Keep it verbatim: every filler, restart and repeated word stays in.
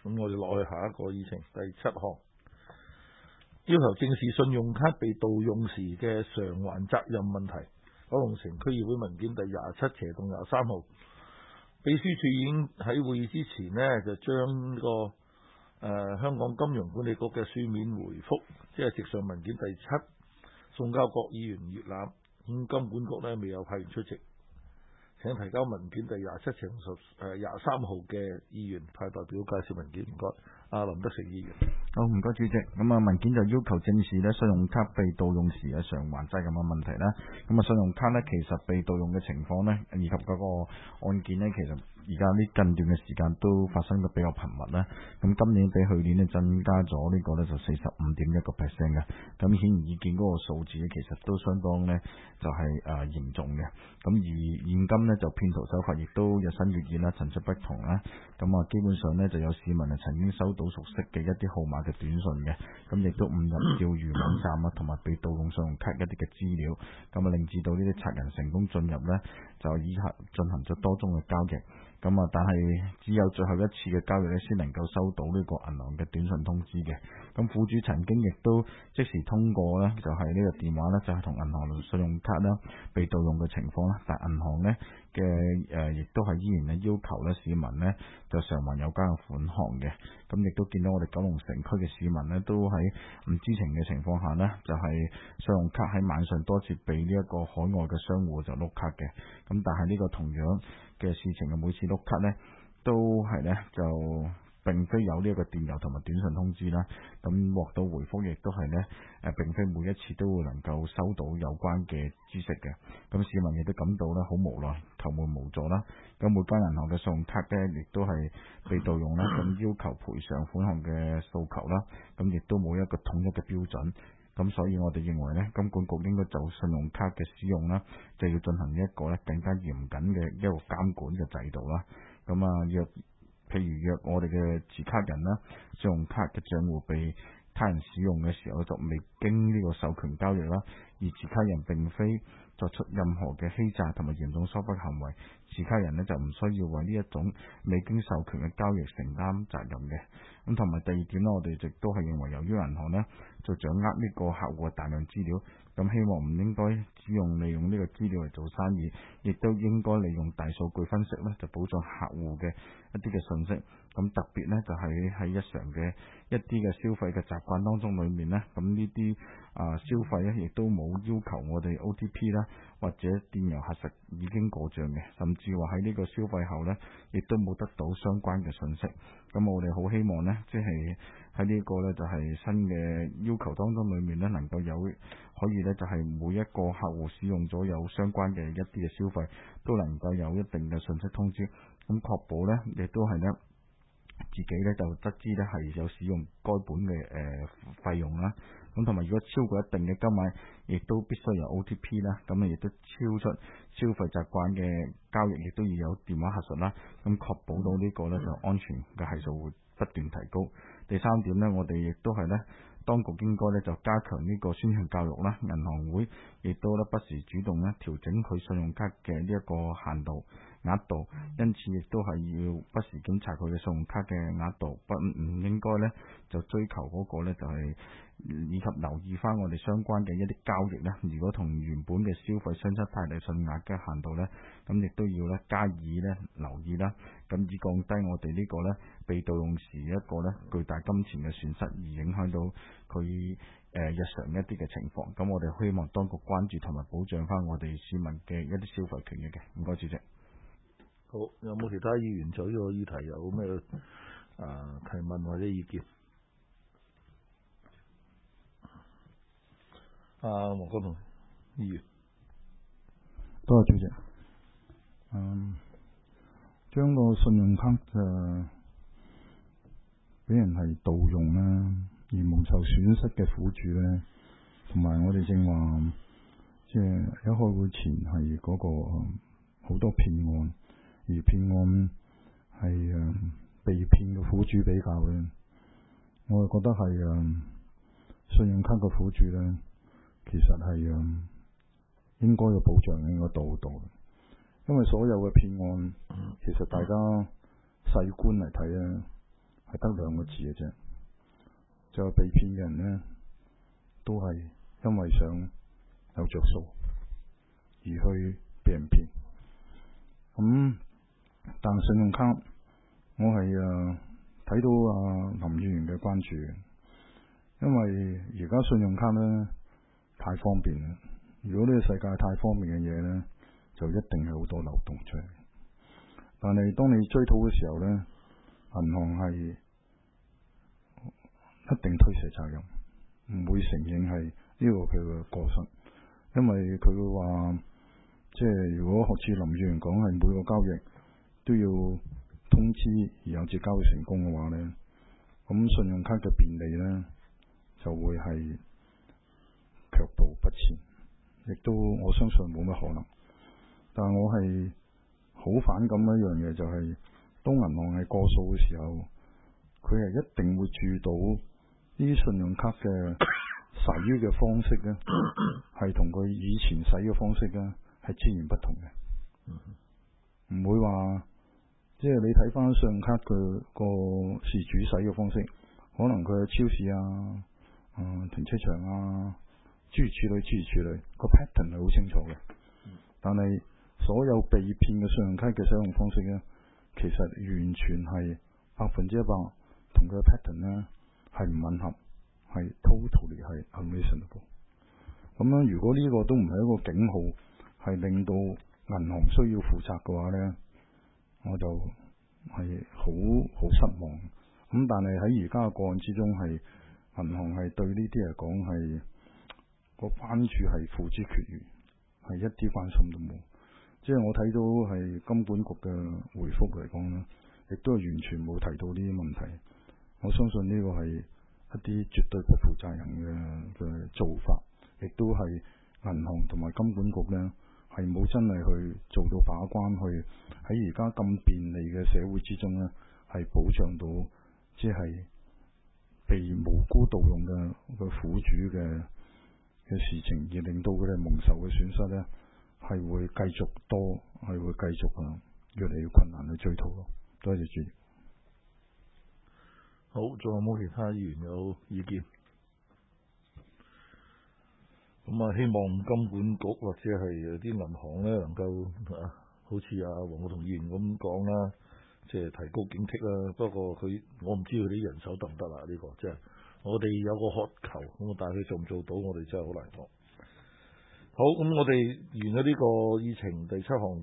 咁我哋落去下一個議程第七項，要求正視信用卡被盜用時嘅償還責任問題。九龍城區議會文件第廿七斜動廿三號，秘書處已經喺會議之前呢，就將呢、這個誒、呃、香港金融管理局嘅書面回覆，即係直上文件第七，送交各議員閱覽。咁金管局呢未有派員出席，請提交文件第廿七斜誒廿三號嘅議員派代表介紹文件。唔該，阿林德成議員。 好，唔該主席。咁啊，文件就要求正視咧信用卡被盜用時嘅償還責任嘅問題啦。咁啊，信用卡咧其實被盜用嘅情況咧，以及嗰個案件咧，其實而家呢近段嘅時間都發生得比較頻密啦。咁今年比去年咧增加咗呢個咧就四十五點一個 percent 嘅。咁顯而易見嗰個數字咧，其實都相當咧就係誒嚴重嘅。咁而現今咧就騙徒手法亦都日新月異啦，層出不窮啦。咁啊，基本上咧就有市民啊曾經收到熟悉嘅一啲號碼嘅短信嘅，咁亦都誤入釣魚網站啊，同埋被盜用信用卡一啲嘅資料，咁啊令至到呢啲賊人成功進入咧，就以下進行咗多宗嘅交易。咁啊，但係只有最後一次嘅交易咧，先能夠收到呢個銀行嘅短信通知嘅。咁苦主曾經亦都即時通過咧，就係呢個電話咧，就係同銀行信用卡啦被盜用嘅情況啦。但銀行咧嘅誒，亦都係依然咧要求咧市民咧就償還有關嘅款項嘅。咁亦都見到我哋九龍城區嘅市民咧，都喺唔知情嘅情況下咧，就係信用卡喺晚上多次被呢一個海外嘅商戶就碌卡嘅。咁但係呢個同樣嘅事情嘅每次碌卡咧，都係咧就並非有呢一個電郵同埋短信通知啦。咁獲到回覆亦都係咧誒，並非每一次都會能夠收到有關嘅知識嘅。咁市民亦都感到咧好無奈、求援無助啦。咁每間銀行嘅信用卡咧，亦都係被盜用啦。咁要求賠償款項嘅訴求啦，咁亦都冇一個統一嘅標準。咁所以我哋認為咧，金管局應該就信用卡嘅使用啦，就要進行一個咧更加嚴謹嘅一個監管嘅制度啦。咁啊，若譬如若我哋嘅持卡人啦，信用卡嘅賬戶被他人使用嘅時候，就未經呢個授權交易啦，而持卡人並非作出任何嘅欺詐同埋嚴重疏忽行為，持卡人呢就唔需要為呢一種未經授權嘅交易承擔責任嘅。咁同埋第二點呢，我哋亦都係認為，由於銀行呢就掌握呢個客戶嘅大量資料，咁希望唔應該只用利用呢個資料嚟做生意，亦都應該利用大數據分析呢，就保障客戶嘅一啲嘅信息。咁特別呢，就係喺日常嘅一啲嘅消費嘅習慣當中裏面呢，咁呢啲啊消費呢亦都冇要求我哋 O T P 啦，或者電郵核實已經過賬嘅，甚至話喺呢個消費後呢，亦都冇得到相關嘅信息。咁我哋好希望呢，即係喺呢個呢，就係新嘅要求當中裏面呢，能夠有可以呢，就係每一個客戶使用咗有相關嘅一啲嘅消費，都能夠有一定嘅信息通知，咁確保呢，亦都係呢。自己咧就得知咧係有使用該本嘅誒費用啦，咁同埋如果超過一定嘅金額，亦都必須有 O T P 啦，咁啊亦都超出消費習慣嘅交易，亦都要有電話核實啦，咁確保到呢個咧就安全嘅係數會不斷提高。第三點呢，我哋亦都係咧，當局應該咧就加強呢個宣傳教育啦，銀行會亦都咧不時主動咧調整佢信用卡嘅呢一個限度。額度，因此亦都係要不時檢查佢嘅信用卡嘅額度，不唔應該咧就追求嗰個咧就係、是、以及留意翻我哋相關嘅一啲交易咧，如果同原本嘅消費相差太大信額嘅限度咧，咁亦都要咧加以咧留意啦，咁以降低我哋呢個咧被盜用時一個咧巨大金錢嘅損失，而影響到佢誒、呃、日常一啲嘅情況。咁我哋希望當局關注同埋保障翻我哋市民嘅一啲消費權益嘅。唔該，主席。 好，有冇其他議員就呢個議題有咩啊提問或者意見？啊，黃國龍議員， 多謝主席。嗯，將個信用卡就俾人係盜用啦，而蒙受損失嘅苦主咧，同埋我哋正話，即係一開會前係嗰個好多騙案。而騙案係誒被騙嘅苦主比較咧，我係覺得係誒信用卡嘅苦主咧，其實係誒應該有保障應該到到，因為所有嘅騙案其實大家細觀嚟睇咧， 係得兩個字嘅啫，就係被騙嘅人呢，都係因為想有着數而去被人騙。咁、嗯、但信用卡我係誒睇到啊林議員嘅關注嘅，因為而家信用卡呢太方便啦。如果呢個世界太方便嘅嘢呢，就一定係好多漏洞出嚟。但係當你追討嘅時候呢，銀行係一定推卸責任，唔會承認係呢個佢嘅過失，因為佢會話，即係如果學似林議員講係每個交易都要通知然後至交易成功嘅話呢，咁信用卡嘅便利呢就會係卻步不前，亦都我相信冇乜可能。但係我係好反感一樣嘢，就係當銀行係過數嘅時候，佢係一定會注意到呢啲信用卡嘅使嘅方式咧，係同佢以前使嘅方式咧係截然不同嘅。唔會話即係你睇翻信用卡佢個事主使嘅方式，可能佢喺超市啊、嗯、停車場啊諸如此類諸如此類，個 pattern 係好清楚嘅。但係所有被騙嘅信用卡嘅使用方式咧，其實完全係百分之一百同佢嘅 pattern 咧係唔吻合，係 totally 係 unreasonable。咁樣如果呢個都唔係一個警號，係令到銀行需要負責嘅話咧，我就係好好失望。咁但係喺而家嘅個案之中，係銀行係對呢啲嚟講係個關注係付之闕如，係一啲關心都冇。即係我睇到係金管局嘅回覆嚟講咧，亦都係完全冇提到呢啲問題。我相信呢個係一啲絕對不負責任嘅嘅做法，亦都係銀行同埋金管局咧係冇真係去做到把關，去喺而家咁便利嘅社會之中咧係保障到即係被無辜盜用嘅個苦主嘅嘅事情，而令到佢哋蒙受嘅損失咧係會繼續多，係會繼續啊越嚟越困難去追討咯。多謝主席。 好，仲有冇其他議員有意見？咁啊，希望金管局或者係啲銀行咧，能夠啊，好似啊黃國同議員咁講啦，即係提高警惕啦。不過佢，我唔知佢啲人手得唔得啦。呢個即係我哋有個渴求，咁但係佢做唔做到，我哋真係好難講。好，咁我哋完咗呢個議程第七項